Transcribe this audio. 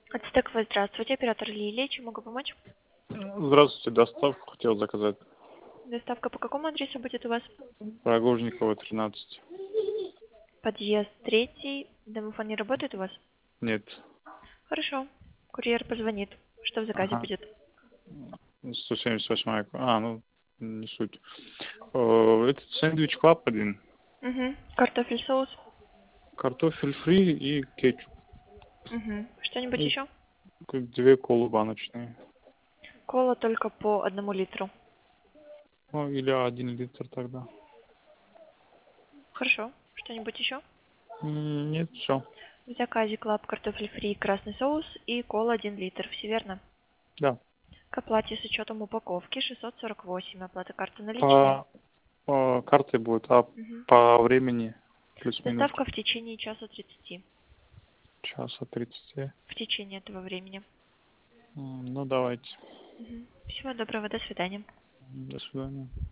Ацтеково, здравствуйте, оператор Лилия, чем могу помочь? Здравствуйте, доставку хотел заказать. Доставка по какому адресу будет у вас? Рогожникова, 13. Подъезд третий, домофон не работает у вас? Нет. Хорошо, курьер позвонит. Что в заказе Ага. будет? 178. Ну, не суть. Это сэндвич клаб один. Угу. Картофель, соус? Картофель фри и кетчуп. Угу. Что-нибудь И еще? две колы баночные. Кола только по 1 литру. Ну, или 1 литр тогда. Хорошо. Что-нибудь еще? Нет, все. В заказе клаб, картофель фри, красный соус и кола 1 литр. Все верно? Да. К оплате с учетом упаковки 648. Оплата карты наличные. По карте будет, а Угу. по времени плюс-минус Доставка в течение часа 30. часа 30. В течение этого времени. Ну, давайте. Мгм. Всего доброго, до свидания. До свидания.